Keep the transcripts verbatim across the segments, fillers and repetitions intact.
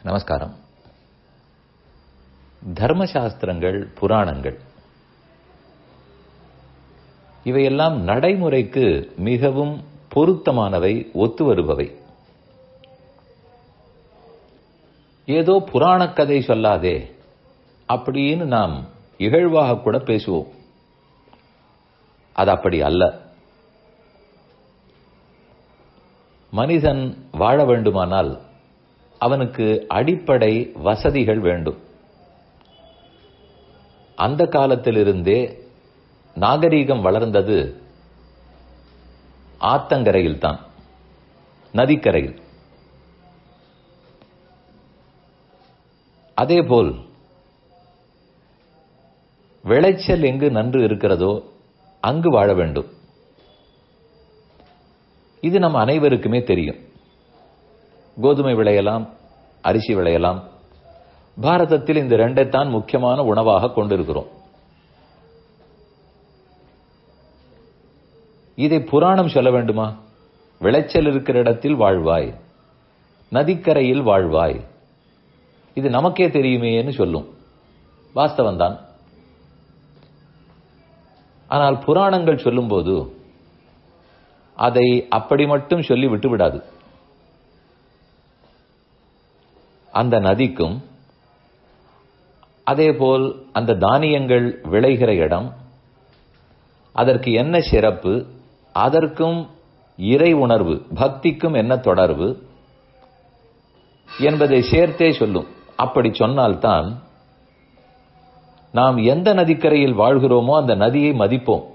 நமஸ்காரம். தர்மசாஸ்திரங்கள், புராணங்கள் இவையெல்லாம் நடைமுறைக்கு மிகவும் பொருத்தமானவை, ஒத்து வருபவை. ஏதோ புராண கதை சொல்லாதே அப்படின்னு நாம் இகழ்வாக கூட பேசுவோம். அது அப்படி அல்ல. மனிதன் வாழ வேண்டுமானால் அவனுக்கு அடிப்படை வசதிகள் வேண்டும். அந்த காலத்திலிருந்தே நாகரீகம் வளர்ந்தது ஆத்தங்கரையில்தான், நதிக்கரையில். அதேபோல் விளைச்சல் எங்கு நன்று இருக்கிறதோ அங்கு வாழ வேண்டும். இது நம் அனைவருக்குமே தெரியும். கோதுமை விளையலாம், அரிசி விளையலாம். பாரதத்தில் இந்த ரெண்டைத்தான் முக்கியமான உணவாக கொண்டிருக்கிறோம். இதை புராணம் சொல்ல வேண்டுமா? விளைச்சல் இருக்கிற இடத்தில் வாழ்வாய், நதிக்கரையில் வாழ்வாய், இது நமக்கே தெரியுமேன்னு சொல்லும். வாஸ்தவன்தான். ஆனால் புராணங்கள் சொல்லும்போது அதை அப்படி மட்டும் சொல்லி விட்டுவிடாது. அந்த நதிக்கும், அதேபோல் அந்த தானியங்கள் விளைகிற இடம், அதற்கு என்ன சிறப்பு, அதற்கும் இறை உணர்வு, பக்திக்கும் என்ன தொடர்பு என்பதை சேர்த்தே சொல்லும். அப்படி சொன்னால்தான் நாம் எந்த நதிக்கரையில் வாழ்கிறோமோ அந்த நதியை மதிப்போம்.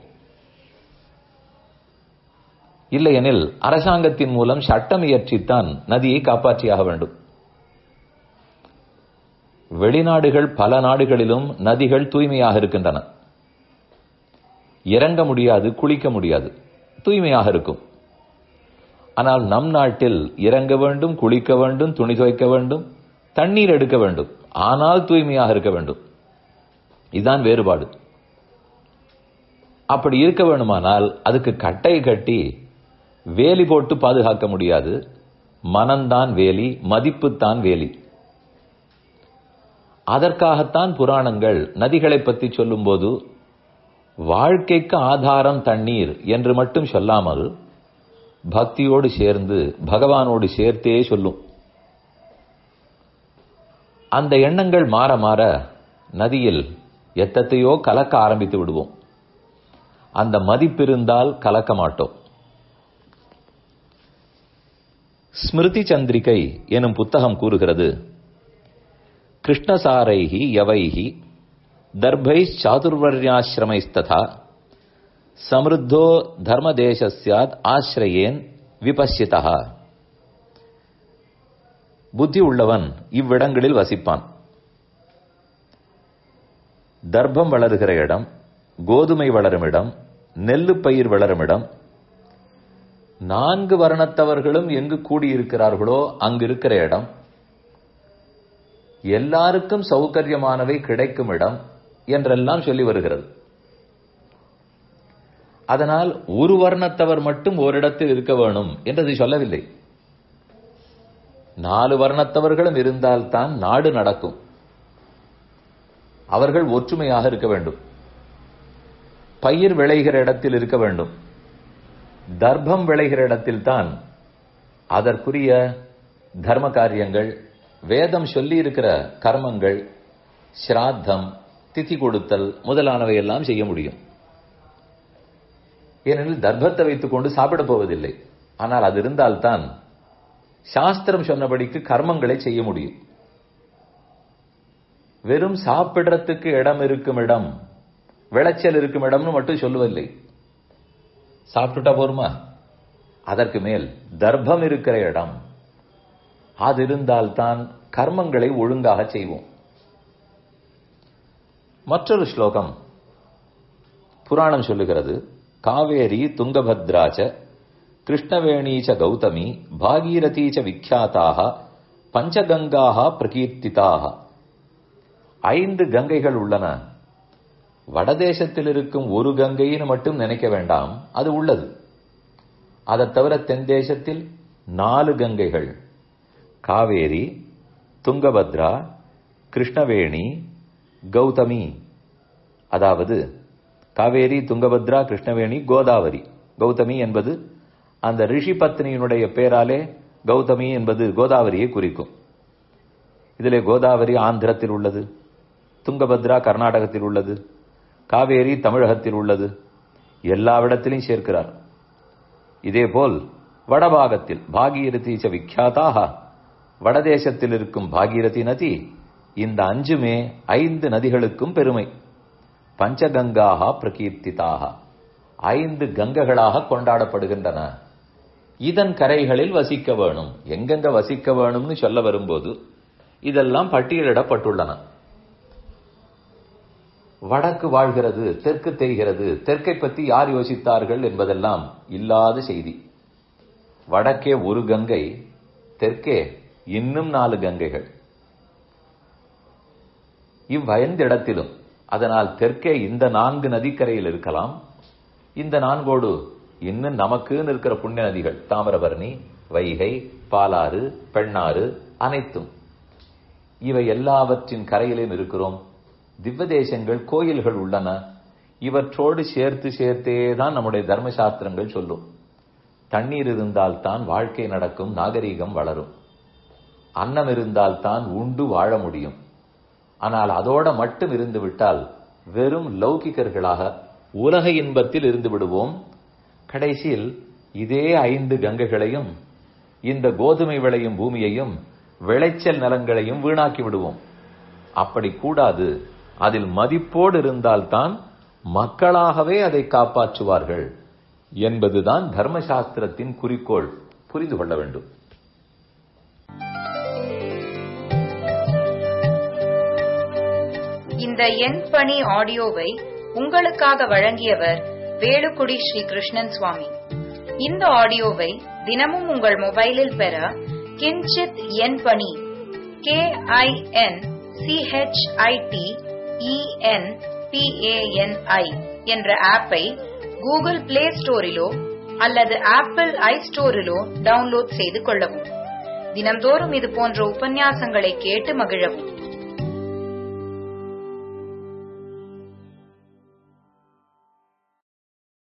இல்லையெனில் அரசாங்கத்தின் மூலம் சட்டம் இயற்றித்தான் நதியை காப்பாற்றியாக வேண்டும். வெளிநாடுகள் பல நாடுகளிலும் நதிகள் தூய்மையாக இருக்கின்றன. இறங்க முடியாது, குளிக்க முடியாது, தூய்மையாக இருக்கும். ஆனால் நம் நாட்டில் இறங்க வேண்டும், குளிக்க வேண்டும், துணி துவைக்க வேண்டும், தண்ணீர் எடுக்க வேண்டும், ஆனால் தூய்மையாக இருக்க வேண்டும். இதுதான் வேறுபாடு. அப்படி இருக்க வேண்டுமானால் அதுக்கு கட்டை கட்டி வேலி போட்டு பாதுகாக்க முடியாது. மனம்தான் வேலி, மதிப்புத்தான் வேலி. அதற்காகத்தான் புராணங்கள் நதிகளை பற்றி சொல்லும்போது வாழ்க்கைக்கு ஆதாரம் தண்ணீர் என்று மட்டும் சொல்லாமல் பக்தியோடு சேர்ந்து பகவானோடு சேர்த்தே சொல்லும். அந்த எண்ணங்கள் மாற மாற நதியில் எத்தத்தையோ கலக்க ஆரம்பித்து விடுவோம். அந்த மதிப்பிருந்தால் கலக்க மாட்டோம். ஸ்மிருதி சந்திரிகை எனும் புத்தகம் கூறுகிறது, கிருஷ்ணசாரைஹி யவைஹி தர்பைஸ் சாதுர்வர்யாஸ்ரமைஸ்ததா சம்ருத்தோ தர்மதேசஸ்யாத் ஆஸ்ரயேன் விபஸ்யதா. புத்தி உள்ளவன் இவ்விடங்களில் வசிப்பான். தர்ப்பம் வளருகிற இடம், கோதுமை வளரும் இடம், நெல்லு பயிர் வளரும் இடம், நான்கு வர்ணத்தவர்களும் எங்கு கூடியிருக்கிறார்களோ அங்கு இருக்கிற இடம், எல்லாருக்கும் சௌகரியமானவை கிடைக்கும் இடம் என்றெல்லாம் சொல்லி வருகிறது. அதனால் ஒரு வர்ணத்தவர் மட்டும் ஓரிடத்தில் இருக்க வேணும் என்றது சொல்லவில்லை. நாலு வர்ணத்தவர்களும் இருந்தால்தான் நாடு நடக்கும். அவர்கள் ஒற்றுமையாக இருக்க வேண்டும். பயிர் விளைகிற இடத்தில் இருக்க வேண்டும். தர்ப்பம் விளைகிற இடத்தில் தான் அதற்குரிய தர்ம காரியங்கள், வேதம் சொல்லி இருக்கிற கர்மங்கள், ஸ்ராத்தம், திதி கொடுத்தல் முதலானவை எல்லாம் செய்ய முடியும். ஏனெனில் தர்ப்பத்தை வைத்துக் கொண்டு சாப்பிட போவதில்லை. ஆனால் அது இருந்தால்தான் சாஸ்திரம் சொன்னபடிக்கு கர்மங்களை செய்ய முடியும். வெறும் சாப்பிடறதுக்கு இடம் இருக்கும் இடம், விளைச்சல் இருக்கும் இடம்னு மட்டும் சொல்லுவதில்லை. சாப்பிட்டுட்டா போருமா? அதற்கு மேல் தர்ப்பம் இருக்கிற இடம், அது இருந்தால்தான் கர்மங்களை ஒழுங்காக செய்வோம். மற்றொரு ஸ்லோகம் புராணம் சொல்லுகிறது, காவேரி துங்கபத்ராச்ச கிருஷ்ணவேணீச்ச கௌதமி பாகீரதீச்ச விக்யாதாக பஞ்சகங்காக பிரகீர்த்திதாக. ஐந்து கங்கைகள் உள்ளன. வடதேசத்தில் இருக்கும் ஒரு கங்கைன்னு மட்டும் நினைக்க வேண்டாம், அது உள்ளது. அதை தவிர தென் தேசத்தில் நாலு கங்கைகள், காவேரி, துங்கபத்ரா, கிருஷ்ணவேணி, கௌதமி. அதாவது காவேரி, துங்கபத்ரா, கிருஷ்ணவேணி, கோதாவரி. கௌதமி என்பது அந்த ரிஷி பத்னியினுடைய பேராலே கௌதமி என்பது கோதாவரியை குறிக்கும். இதிலே கோதாவரி ஆந்திரத்தில் உள்ளது, துங்கபத்ரா கர்நாடகத்தில் உள்ளது, காவேரி தமிழகத்தில் உள்ளது. எல்லாவிடத்திலையும் சேர்க்கிறார். இதேபோல் வடபாகத்தில் பாகீரதி ச விக்யாதாக, வடதேசத்தில் இருக்கும் பாகீரதி நதி. இந்த அஞ்சுமே ஐந்து நதிகளுக்கும் பெருமை. பஞ்சகங்காக பிரகீர்த்திதாக, ஐந்து கங்கைகளாக கொண்டாடப்படுகின்றன. இதன் கரைகளில் வசிக்க வேணும். எங்கெங்க வசிக்க வேணும்னு சொல்ல வரும்போது இதெல்லாம் பட்டியலிடப்பட்டுள்ளன. வடக்கு வாழ்கிறது, தெற்கு தெரிகிறது, தெற்கை பற்றி யார் யோசித்தார்கள் என்பதெல்லாம் இல்லாத செய்தி. வடக்கே ஒரு கங்கை, தெற்கே இன்னும் நாலு கங்கைகள். இவ்வைந்து இடத்திலும், அதனால் தெற்கே இந்த நான்கு நதிக்கரையில் இருக்கலாம். இந்த நான்கோடு இன்னும் நமக்குன்னு இருக்கிற புண்ணிய நதிகள் தாமிரபரணி, வைகை, பாலாறு, பெண்ணாறு அனைத்தும். இவை எல்லாவற்றின் கரையிலும் இருக்கிறோம். திவ்ய தேசங்கள், கோயில்கள் உள்ளன. இவற்றோடு சேர்த்து சேர்த்தே தான் நம்முடைய தர்மசாஸ்திரங்கள் சொல்லும். தண்ணீர் இருந்தால்தான் வாழ்க்கை நடக்கும், நாகரீகம் வளரும். அன்னம் இருந்தால்தான் உண்டு வாழ முடியும். ஆனால் அதோட மட்டும் இருந்து விட்டால் வெறும் லௌகிகர்களாக உலக இன்பத்தில் இருந்து விடுவோம். கடைசியில் இதே ஐந்து கங்கைகளையும், இந்த கோதுமை விளையும் பூமியையும், விளைச்சல் நிலங்களையும் வீணாக்கி விடுவோம். அப்படி கூடாது. அதில் மதிப்போடு இருந்தால்தான் மக்களாகவே அதை காப்பாற்றுவார்கள் என்பதுதான் தர்மசாஸ்திரத்தின் குறிக்கோள். புரிந்து கொள்ள வேண்டும். இந்த என் பணி ஆடியோவை உங்களுக்காக வழங்கியவர் வேலுக்குடி ஸ்ரீ கிருஷ்ணன் சுவாமி. இந்த ஆடியோவை தினமும் உங்கள் மொபைலில் பெற கிஞ்சித் என் பணி கே ஐ என் சிஹெச்ஐடி இஎன் பிஏஎன்ஐ என்ற ஆப்பை கூகுள் பிளே ஸ்டோரிலோ அல்லது ஆப்பிள் ஐ ஸ்டோரிலோ டவுன்லோட் செய்து கொள்ளவும். தினம்தோறும் இது போன்ற உபன்யாசங்களை கேட்டு மகிழவும்.